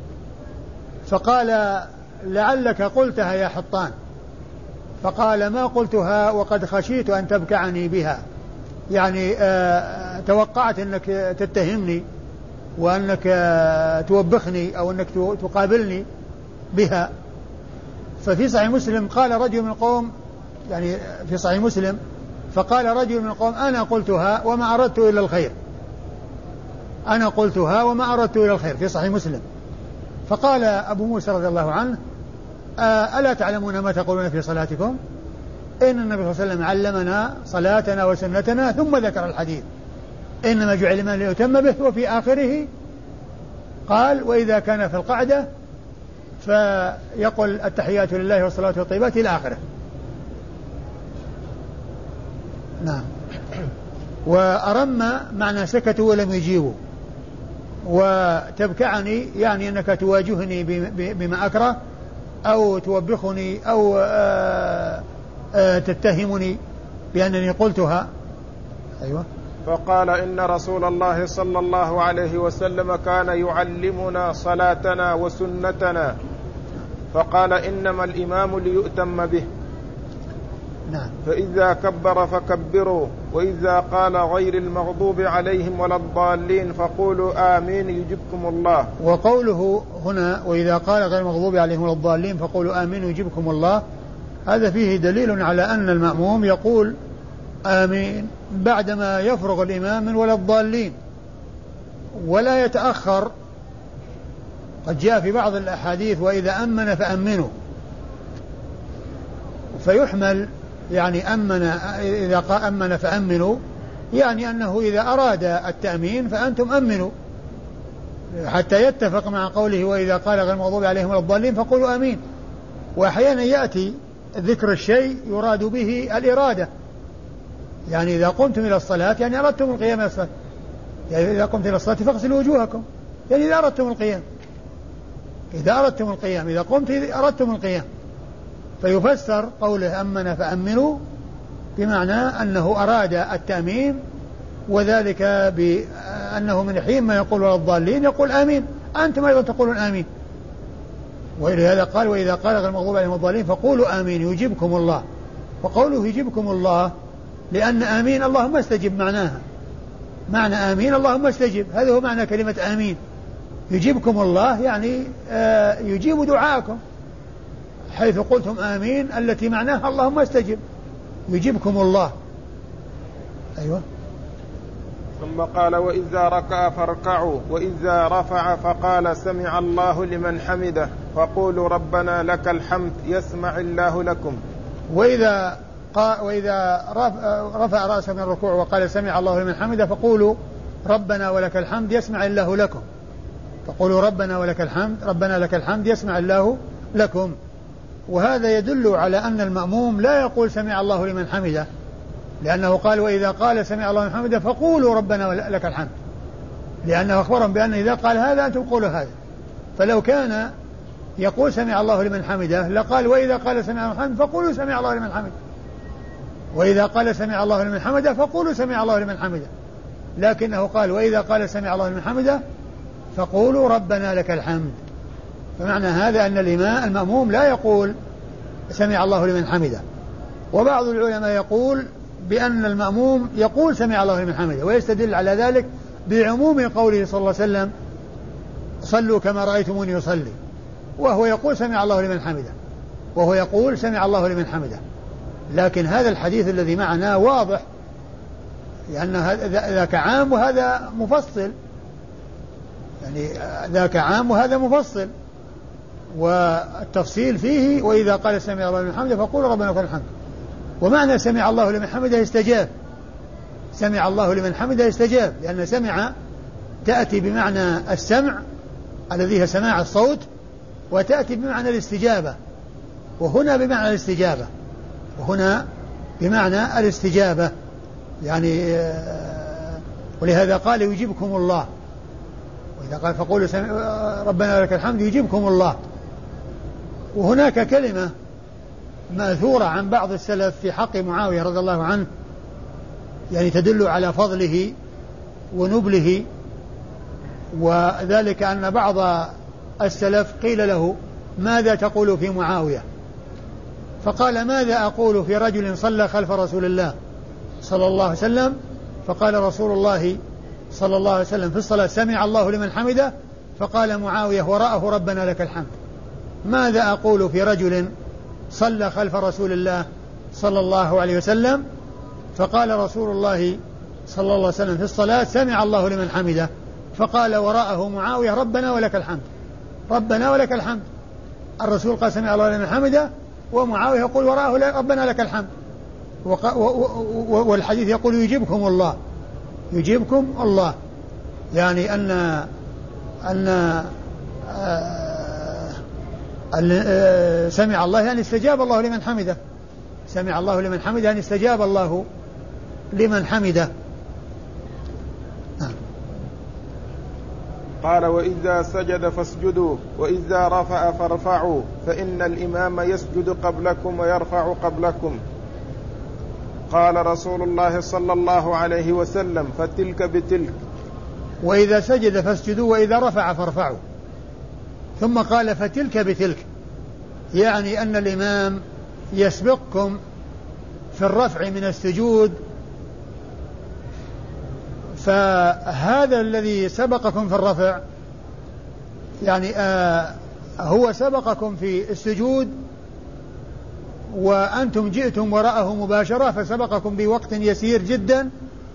فقال لعلك قلتها يا حطان. فقال ما قلتها وقد خشيت أن تبكعني بها، يعني توقعت أنك تتهمني وأنك توبخني أو أنك تقابلني بها. ففي صحيح مسلم قال رجل من القوم، يعني في صحيح مسلم، فقال رجل من القوم أنا قلتها وما أردت إلا الخير، أنا قلتها وما أردت إلا الخير، في صحيح مسلم. فقال أبو موسى رضي الله عنه ألا تعلمون ما تقولون في صلاتكم؟ إن النبي صلى الله عليه وسلم علمنا صلاتنا وسنتنا، ثم ذكر الحديث إنما جعل الإيمان ليتم به، وفي آخره قال وإذا كان في القعدة فيقول التحيات لله والصلاة والطيبات إلى آخره. نعم. وأرم معنى سكتوا ولم يجيبوا، وتبكعني يعني أنك تواجهني بما أكره أو توبخني أو تتهمني بأنني قلتها. أيوة. فقال إن رسول الله صلى الله عليه وسلم كان يعلمنا صلاتنا وسنتنا، فقال إنما الإمام ليؤتم به. نعم. فإذا كبر فكبروا، وإذا قال غير المغضوب عليهم ولا الضالين فقولوا آمين يجبكم الله. وقوله هنا وإذا قال غير المغضوب عليهم ولا الضالين فقولوا آمين يجبكم الله، هذا فيه دليل على أن المأموم يقول آمين بعدما يفرغ الإمام من ولا الضالين، ولا يتأخر. قد جاء في بعض الأحاديث وإذا أمن فأمنوا، فيحمل يعني أمن، إذا أمن فأمنوا، يعني أنه إذا أراد التأمين فأنتم أمنوا، حتى يتفق مع قوله وإذا قال غير المغضوب عليهم ولا الضالين فقولوا آمين. وأحيانا يأتي ذكر الشيء يراد به الإرادة، يعني إذا قمتم إلى الصلاة يعني أردتم القيام إلى الصلاة، يعني إذا قمتم إلى الصلاة فاغسلوا وجوهكم، يعني إذا أردتم القيام، إذا أردتم القيام، إذا قمت أردتم القيام. فيفسر قوله أمن فأمنوا بمعنى أنه أراد التأمين، وذلك بأنه من حين ما يقول ولا الضالين يقول آمين، أنتم أيضا تقولون آمين. ولهذا قال وإذا قال غير المغضوب عليهم الضالين فقولوا آمين يجيبكم الله. وقوله يجيبكم الله لأن آمين اللهم استجب معناها، معنى آمين اللهم استجب، هذا هو معنى كلمة آمين. يجيبكم الله يعني يجيب دعاءكم، حيث قلتم آمين التي معناها اللهم استجب، يجيبكم الله. أيوة. ثم قال وإذا ركع فاركعوا، وإذا رفع فقال سمع الله لمن حمده فقولوا ربنا لك الحمد يسمع الله لكم. وإذا رفع رأسه من الركوع وقال سمع الله لمن حمده فقولوا ربنا ولك الحمد يسمع الله لكم، فقولوا ربنا ولك الحمد، ربنا لك الحمد يسمع الله لكم. وهذا يدل على أن المأموم لا يقول سمع الله لمن حمده، لأنه قال وإذا قال سمع الله لمن حمده فقولوا ربنا لك الحمد، لأنه أخبرهم بأن إذا قال هذا أنتم قولوا هذا. فلو كان يقول سمع الله لمن حمده لقال وإذا قال سمع الله لمن حمده فقولوا سمع الله لمن حمده، وإذا قال سمع الله لمن حمده فقولوا سمع الله لمن حمده، لكنه قال وإذا قال سمع الله لمن حمده فقولوا ربنا لك الحمد. فمعنى هذا أن المأموم لا يقول سمع الله لمن حمده. وبعض العلماء يقول بأن المأموم يقول سمع الله لمن حمده، ويستدل على ذلك بعموم قوله صلى الله عليه وسلم صلوا كما رأيتموني يصلي، وهو يقول سمع الله لمن حمده، وهو يقول سمع الله لمن حمده. لكن هذا الحديث الذي معنا واضح، لأن ذاك عام وهذا مفصل، يعني ذاك عام وهذا مفصل، والتفصيل فيه وإذا قال سمع الله لمن حمده فقولوا ربنا لك الحمد. ومعنى سمع الله لمن حمده استجاب، سمع الله لمن حمده استجاب، لأن سمع تأتي بمعنى السمع الذي هي سماع الصوت، وتأتي بمعنى الاستجابة، وهنا بمعنى الاستجابة، وهنا بمعنى الاستجابة يعني. ولهذا قال يجيبكم الله، وإذا قال فقولوا ربنا لك الحمد يجيبكم الله. وهناك كلمة مأثورة عن بعض السلف في حق معاوية رضي الله عنه، يعني تدل على فضله ونبله، وذلك أن بعض السلف قيل له ماذا تقول في معاوية؟ فقال ماذا أقول في رجل صلى خلف رسول الله صلى الله عليه وسلم، فقال رسول الله صلى الله عليه وسلم في الصلاة سمع الله لمن حمده، فقال معاوية وراءه ربنا لك الحمد. ماذا أقول في رجل صلى خلف رسول الله صلى الله عليه وسلم، فقال رسول الله صلى الله عليه وسلم في الصلاة سمع الله لمن حمده، فقال وراءه معاوية ربنا ولك الحمد، ربنا ولك الحمد. الرسول قال سمع الله لمن حمده، ومعاوية يقول وراءه ربنا لك الحمد. والحديث يقول يجيبكم الله، يجيبكم الله، يعني أن سمع الله يعني استجاب الله لمن حمده، سمع الله لمن حمده يعني استجاب الله لمن حمده. قال وإذا سجد فاسجدوا وإذا رفع فارفعوا فإن الإمام يسجد قبلكم ويرفع قبلكم. قال رسول الله صلى الله عليه وسلم فتلك بتلك. وإذا سجد فاسجدوا وإذا رفع فارفعوا، ثم قال فتلك بتلك، يعني أن الإمام يسبقكم في الرفع من السجود، فهذا الذي سبقكم في الرفع يعني هو سبقكم في السجود وأنتم جئتم وراءه مباشرة، فسبقكم بوقت يسير جدا،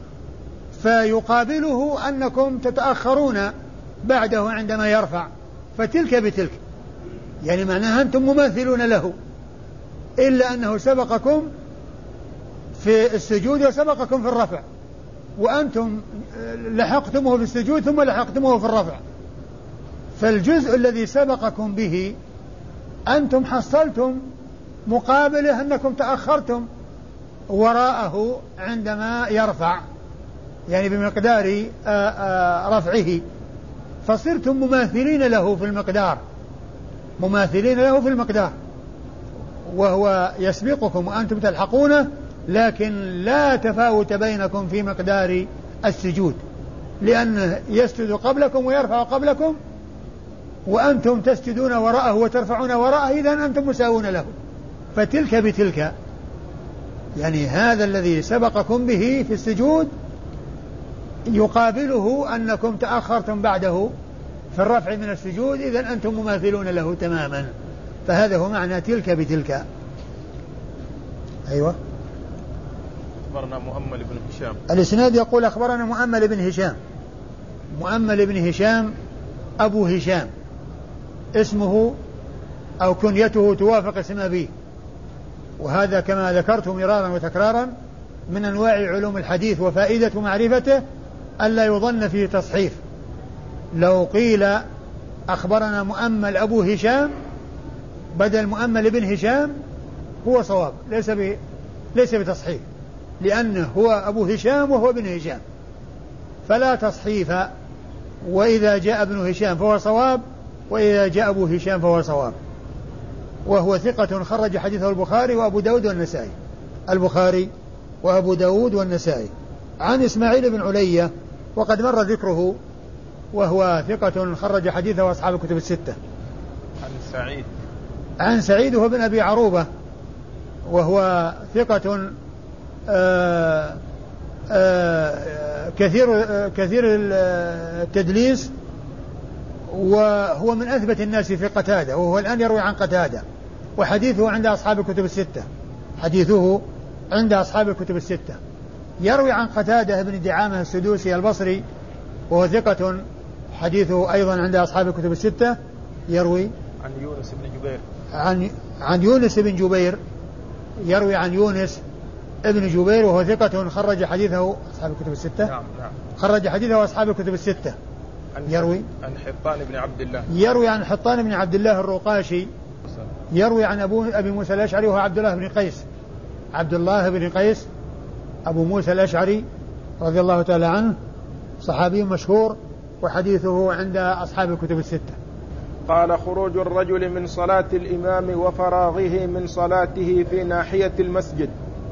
فيقابله أنكم تتأخرون بعده عندما يرفع، فتلك بتلك، يعني معناها أنتم مماثلون له، إلا أنه سبقكم في السجود وسبقكم في الرفع، وأنتم لحقتموه في السجود ثم لحقتموه في الرفع، فالجزء الذي سبقكم به أنتم حصلتم مقابله أنكم تأخرتم وراءه عندما يرفع، يعني بمقدار رفعه، فصرتم مماثلين له في المقدار، مماثلين له في المقدار، وهو يسبقكم وأنتم تلحقونه، لكن لا تفاوت بينكم في مقدار السجود، لأنه يسجد قبلكم ويرفع قبلكم، وأنتم تسجدون وراءه وترفعون وراءه، إذن أنتم مساوون له. فتلك بتلك، يعني هذا الذي سبقكم به في السجود يقابله أنكم تأخرتم بعده في الرفع من السجود، إذن أنتم مماثلون له تماما. فهذا هو معنى تلك بتلك. أيوة. أخبرنا مؤمل بن هشام. الإسناد يقول أخبرنا مؤمل بن هشام. مؤمل بن هشام أبو هشام، اسمه أو كنيته توافق اسم أبيه، وهذا كما ذكرت مرارا وتكرارا من أنواع علوم الحديث، وفائدة معرفته ألا يظن فيه تصحيف. لو قيل أخبرنا مؤمل أبو هشام بدل مؤمل بن هشام هو صواب، ليس بتصحيف، لأنه هو أبو هشام وهو بن هشام، فلا تصحيف وإذا جاء ابن هشام فهو صواب، وإذا جاء أبو هشام فهو صواب. وهو ثقة خرج حديثه البخاري وأبو داود والنسائي، البخاري وأبو داود والنسائي. عن إسماعيل بن علية وقد مر ذكره، وهو ثقة خرج حديثه أصحاب الكتب الستة. عن سعيد وهو بن أبي عروبة وهو ثقة كثير التدليس، وهو من أثبت الناس في قتادة، وهو الآن يروي عن قتادة، وحديثه عند أصحاب الكتب الستة، حديثه عند أصحاب الكتب الستة. يروي عن قتادة بن دعامة السدوسي البصري وهو ثقة حديثه أيضا عند أصحاب الكتب الستة. يروي عن يونس بن جبير، عن يونس بن جبير، يروي عن يونس ابن جبير وهو ثقة خرج حديثه أصحاب الكتب الستة. نعم. خرج حديثه أصحاب الكتب الستة. يروي عن حطان بن عبد الله، يروي عن حطان بن عبد الله الرقاشي، يروي عن أبي موسى الأشعري وهو عبد الله بن قيس أبو موسى الأشعري رضي الله تعالى عنه، صحابي مشهور، وحديثه عند أصحاب الكتب الستة. قال: خروج الرجل من صلاة الإمام وفراغه من صلاته في ناحية المسجد.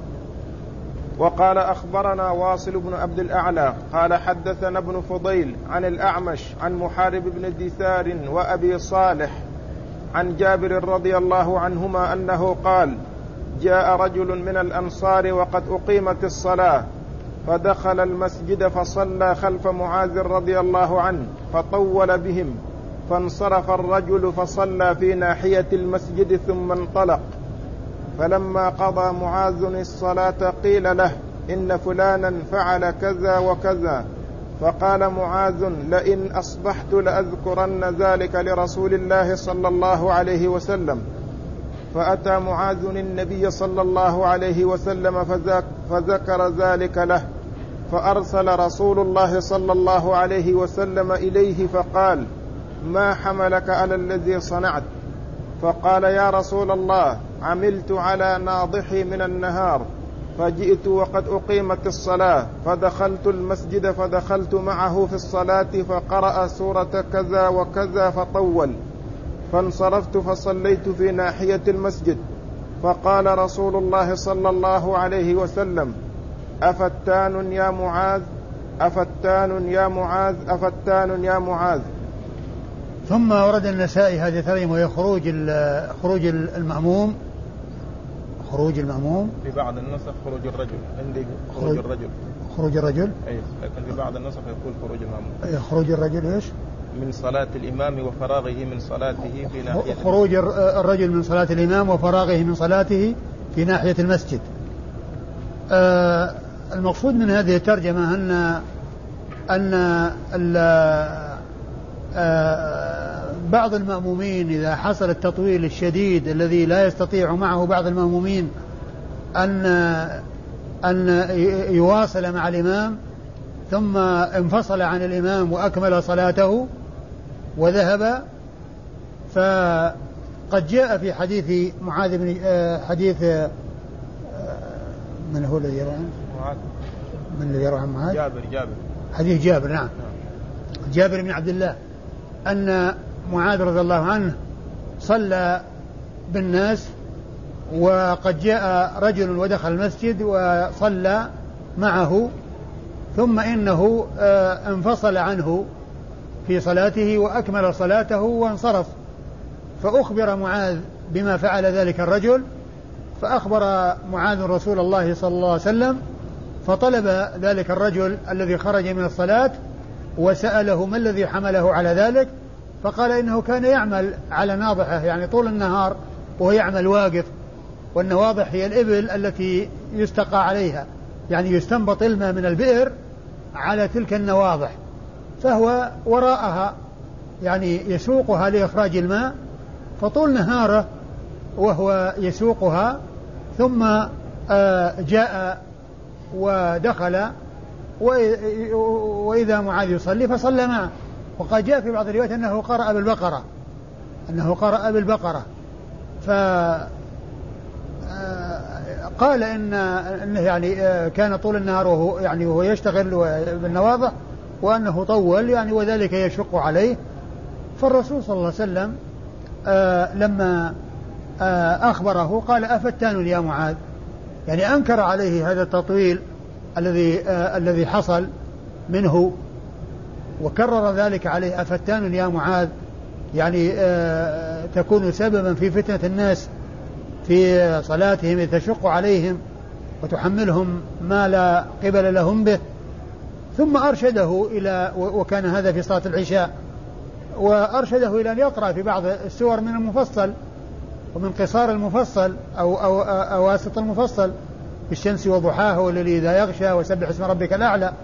وقال: أخبرنا واصل بن عبد الأعلى قال: حدثنا ابن فضيل عن الأعمش عن محارب بن دثار وأبي صالح عن جابر رضي الله عنهما أنه قال: جاء رجل من الأنصار وقد أقيمت الصلاة، فدخل المسجد فصلى خلف معاذ رضي الله عنه فطول بهم، فانصرف الرجل فصلى في ناحية المسجد ثم انطلق. فلما قضى معاذ الصلاة قيل له: إن فلانا فعل كذا وكذا. فقال معاذ: لئن أصبحت لأذكرن ذلك لرسول الله صلى الله عليه وسلم. فأتى معاذ النبي صلى الله عليه وسلم فذكر ذلك له، فأرسل رسول الله صلى الله عليه وسلم إليه فقال: ما حملك على الذي صنعت؟ فقال: يا رسول الله، عملت على ناضحي من النهار، فجئت وقد أقيمت الصلاة، فدخلت المسجد فدخلت معه في الصلاة فقرأ سورة كذا وكذا فطول، فانصرفت فصليت في ناحية المسجد. فقال رسول الله صلى الله عليه وسلم: أفتان يا معاذ، أفتان يا معاذ، أفتان يا معاذ. ثم ورد النسائي هذه الترجمة وهي خروج المأموم. في بعض النسخ خروج الرجل، عندي خروج الرجل أي، لكن في بعض النسخ يقول خروج المأموم. خروج الرجل إيش؟ من صلاة الإمام وفراغه من صلاته في ناحية خروج الرجل من صلاة الإمام وفراغه من صلاته في ناحية المسجد. المقصود من هذه الترجمة أن بعض المأمومين إذا حصل التطويل الشديد الذي لا يستطيع معه بعض المأمومين أن يواصل مع الإمام، ثم انفصل عن الإمام وأكمل صلاته وذهب، فقد جاء في حديث معاذ بن حديث من هو الذي يروى عنه؟ من الذي يروى عن معاذ؟ جابر. حديث جابر، نعم، جابر بن عبد الله أن معاذ رضي الله عنه صلى بالناس، وقد جاء رجل ودخل المسجد وصلى معه، ثم إنه انفصل عنه في صلاته وأكمل صلاته وانصرف، فأخبر معاذ بما فعل ذلك الرجل، فأخبر معاذ رسول الله صلى الله عليه وسلم، فطلب ذلك الرجل الذي خرج من الصلاة وسأله ما الذي حمله على ذلك، فقال إنه كان يعمل على ناضحه، يعني طول النهار وهو يعمل واقف، والنواضح هي الإبل التي يستقى عليها، يعني يستنبط الماء من البئر على تلك النواضح، فهو وراءها يعني يسوقها لإخراج الماء، فطول نهاره وهو يسوقها، ثم جاء ودخل وإذا معاذ يصلي فصلى معه. وقد جاء في بعض الروايات أنه قرأ بالبقرة، قال إنه يعني كان طول النهار وهو يشتغل بالنواضح، وأنه طول يعني وذلك يشق عليه. فالرسول صلى الله عليه وسلم لما أخبره قال أفتان يا معاذ، يعني أنكر عليه هذا التطويل الذي حصل منه، وكرر ذلك عليه أفتان يا معاذ، يعني تكون سببا في فتنة الناس في صلاتهم، تشق عليهم وتحملهم ما لا قبل لهم به. ثم أرشده وكان هذا في صلاة العشاء، وأرشده إلى أن يقرأ في بعض السور من المفصل ومن قصار المفصل أو أواسط المفصل، بالشمس وضحاها والليل إذا يغشى وسبح اسم ربك الأعلى.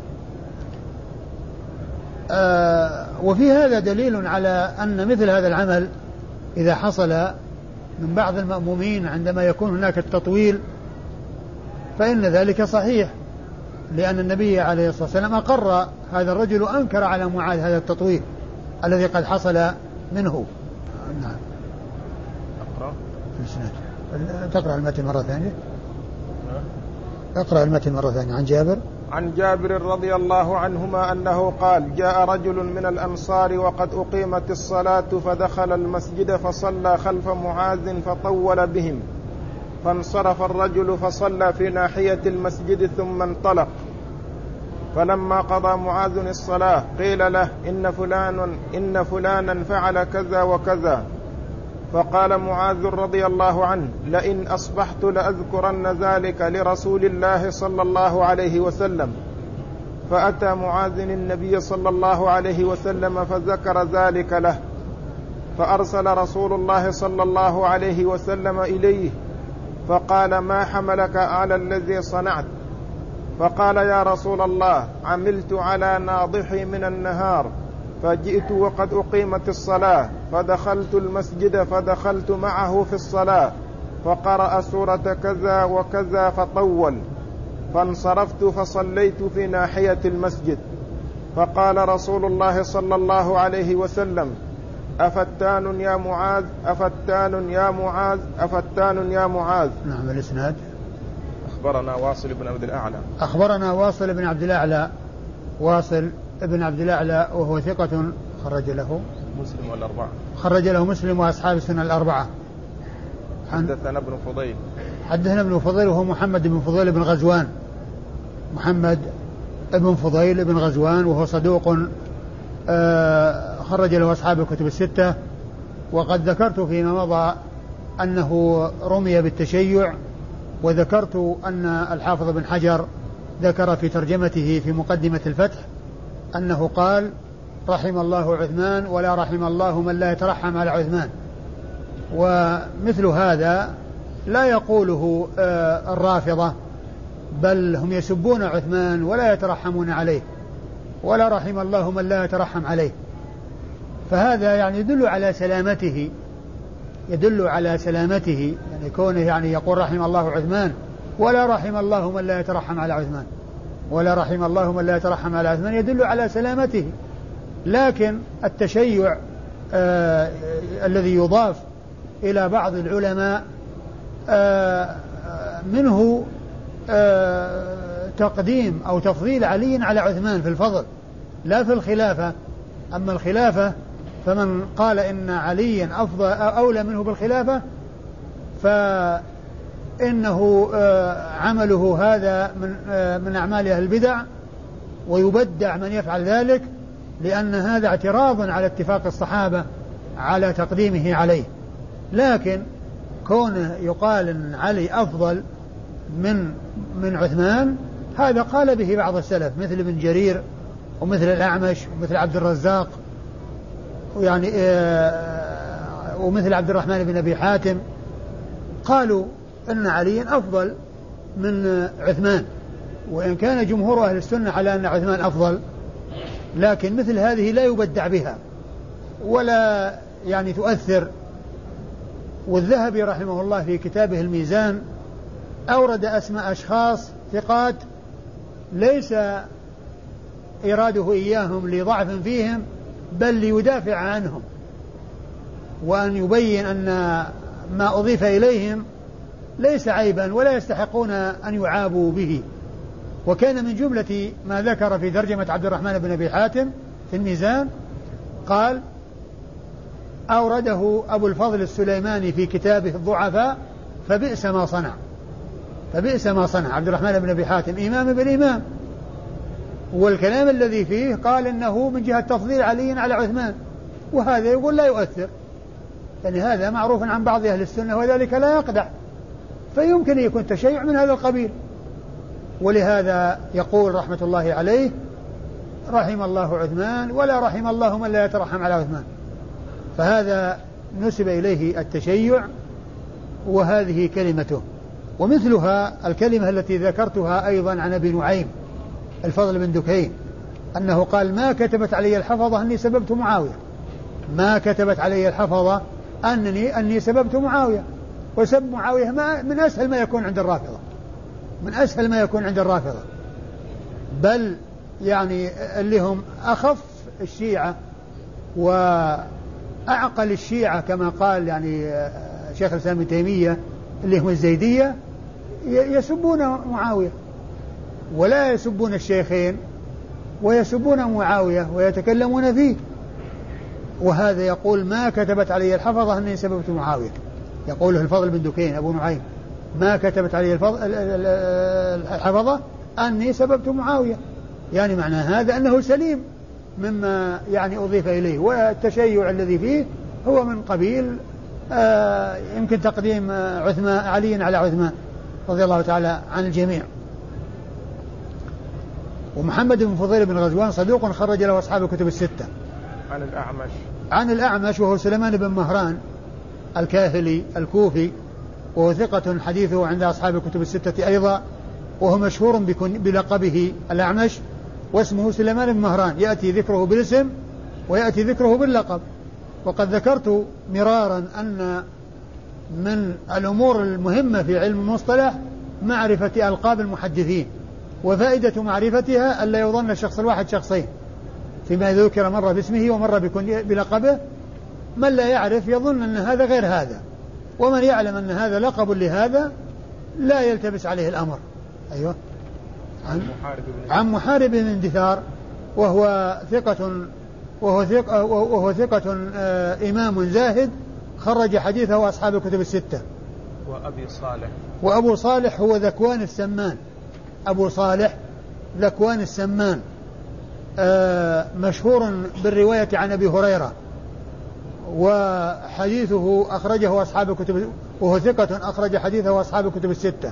وفي هذا دليل على أن مثل هذا العمل إذا حصل من بعض المأمومين عندما يكون هناك التطويل فإن ذلك صحيح، لأن النبي عليه الصلاة والسلام أقر هذا الرجل وأنكر على معاذ هذا التطويل الذي قد حصل منه. نعم. تقرأ المتن مرة ثانية. اقرأ المتن مرة ثانية. عن جابر رضي الله عنهما أنه قال: جاء رجل من الأنصار وقد أقيمت الصلاة فدخل المسجد فصلى خلف معاذ فطول بهم، فانصرف الرجل فصلى في ناحية المسجد ثم انطلق. فلما قضى معاذ الصلاة قيل له: إن فلانا فعل كذا وكذا. فقال معاذ رضي الله عنه: لئن أصبحت لأذكرن ذلك لرسول الله صلى الله عليه وسلم. فأتى معاذ النبي صلى الله عليه وسلم فذكر ذلك له، فأرسل رسول الله صلى الله عليه وسلم إليه فقال: ما حملك على الذي صنعت؟ فقال: يا رسول الله، عملت على ناضحي من النهار، فجئت وقد أقيمت الصلاة، فدخلت المسجد فدخلت معه في الصلاة، فقرأ سورة كذا وكذا فطول، فانصرفت فصليت في ناحية المسجد. فقال رسول الله صلى الله عليه وسلم: أفتان يا معاذ، أفتان يا معاذ، أفتان يا معاذ. نعم. الإسناد: أخبرنا واصل بن عبد الأعلى. أخبرنا واصل بن عبد الأعلى. واصل بن عبد الأعلى وهو ثقة خرج له مسلم والأربعة. خرج له مسلم وأصحاب السنن الأربعة. حدثنا ابن فضيل. حدثنا ابن فضيل وهو محمد بن فضيل بن غزوان. محمد بن فضيل بن غزوان وهو صدوق خرج له أصحاب الكتب الستة. وقد ذكرت فيما مضى أنه رمي بالتشيع، وذكرت أن الحافظ بن حجر ذكر في ترجمته في مقدمة الفتح أنه قال: رحم الله عثمان ولا رحم الله من لا يترحم على عثمان. ومثل هذا لا يقوله الرافضة، بل هم يسبون عثمان ولا يترحمون عليه، ولا رحم الله من لا يترحم عليه. فهذا يعني يدل على سلامته، يعني كونه يعني يقول رحم الله عثمان ولا رحم الله من لا يترحم على عثمان، ولا رحم الله من لا يترحم على عثمان، يدل على سلامته. لكن التشيع الذي يضاف إلى بعض العلماء منه تقديم أو تفضيل علي على عثمان في الفضل لا في الخلافة. أما الخلافة فمن قال إن عليا أفضل أولى منه بالخلافة فإنه عمله هذا من أعمال أهل البدع، ويبدع من يفعل ذلك، لأن هذا اعتراض على اتفاق الصحابة على تقديمه عليه. لكن كونه يقال إن علي أفضل من عثمان، هذا قال به بعض السلف مثل ابن جرير ومثل الأعمش ومثل عبد الرزاق، يعني ومثل عبد الرحمن بن أبي حاتم، قالوا أن علي أفضل من عثمان، وإن كان جمهور أهل السنة على أن عثمان أفضل، لكن مثل هذه لا يبدع بها ولا يعني تؤثر. والذهبي رحمه الله في كتابه الميزان أورد أسماء أشخاص ثقات ليس إراده إياهم لضعف فيهم، بل ليدافع عنهم، وأن يبين أن ما أضيف إليهم ليس عيبا ولا يستحقون أن يعابوا به. وكان من جملة ما ذكر في ترجمة عبد الرحمن بن أبي حاتم في الميزان قال أورده أبو الفضل السليماني في كتابه الضعفاء فبئس ما صنع. فبئس ما صنع عبد الرحمن بن أبي حاتم إمام بالإمام، والكلام الذي فيه قال إنه من جهة تفضيل علي على عثمان، وهذا يقول لا يؤثر، يعني هذا معروف عن بعض أهل السنة وذلك لا يقدح، فيمكن يكون تشيع من هذا القبيل. ولهذا يقول رحمة الله عليه رحم الله عثمان ولا رحم الله من لا يترحم على عثمان. فهذا نسب إليه التشيع، وهذه كلمته. ومثلها الكلمة التي ذكرتها أيضا عن أبي نعيم الفضل بن دكين أنه قال ما كتبت علي الحفظة أني سببت معاوية، ما كتبت علي الحفظة أني سببت معاوية. وسب معاوية من أسهل ما يكون عند الرافضة، من أسهل ما يكون عند الرافضة، بل يعني اللي هم أخف الشيعة وأعقل الشيعة كما قال يعني شيخ الإسلام ابن تيمية اللي هم الزيدية يسبون معاوية ولا يسبون الشيخين، ويسبون معاوية ويتكلمون فيه. وهذا يقول ما كتبت علي الحفظة أني سببت معاوية، يقوله الفضل بن دكين أبو نعيم ما كتبت علي الحفظة أني سببت معاوية، يعني معنى هذا أنه سليم مما يعني أضيف إليه. والتشيع الذي فيه هو من قبيل يمكن تقديم علي على عثمان رضي الله تعالى عن الجميع. ومحمد بن فضيل بن غزوان صدوق خرج له أصحاب الكتب الستة. عن الأعمش وهو سليمان بن مهران الكاهلي الكوفي، وهو ثقة حديثه عند أصحاب الكتب الستة أيضا، وهو مشهور بلقبه الأعمش، واسمه سليمان بن مهران، يأتي ذكره بالاسم ويأتي ذكره باللقب. وقد ذكرت مرارا أن من الأمور المهمة في علم المصطلح معرفة ألقاب المحدثين، وفائدة معرفتها ألا يظن الشخص الواحد شخصين فيما ذكر مرة باسمه ومرة بلقبه. من لا يعرف يظن أن هذا غير هذا، ومن يعلم أن هذا لقب لهذا لا يلتبس عليه الأمر. أيوة. عن محارب بن دثار وهو ثقة إمام زاهد خرج حديثه أصحاب الكتب الستة. وأبو صالح هو ذكوان السمان، أبو صالح ذكوان السمان مشهور بالرواية عن أبي هريرة، وحديثه أخرجه أصحاب الكتب، وهو ثقة أخرج حديثه أصحاب الكتب الستة.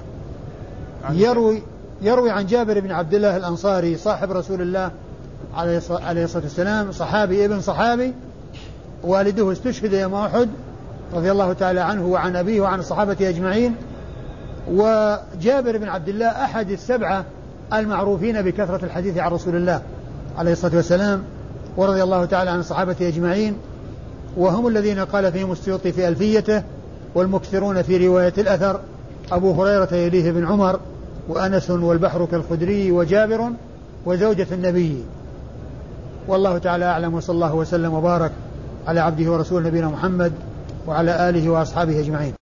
يروي عن جابر بن عبد الله الأنصاري صاحب رسول الله عليه الصلاة والسلام، صحابي ابن صحابي، والده استشهد يوم أحد رضي الله تعالى عنه وعن أبيه وعن الصحابة أجمعين. وجابر بن عبد الله أحد السبعة المعروفين بكثرة الحديث عن رسول الله عليه الصلاة والسلام، ورضي الله تعالى عن الصحابة أجمعين، وهم الذين قال فيهم السيوطي في ألفيته والمكثرون في رواية الأثر أبو هريرة يليه بن عمر وأنس والبحر كالخدري وجابر وزوجة النبي. والله تعالى أعلم، وصلى الله وسلم وبارك على عبده ورسوله نبينا محمد وعلى آله وأصحابه أجمعين.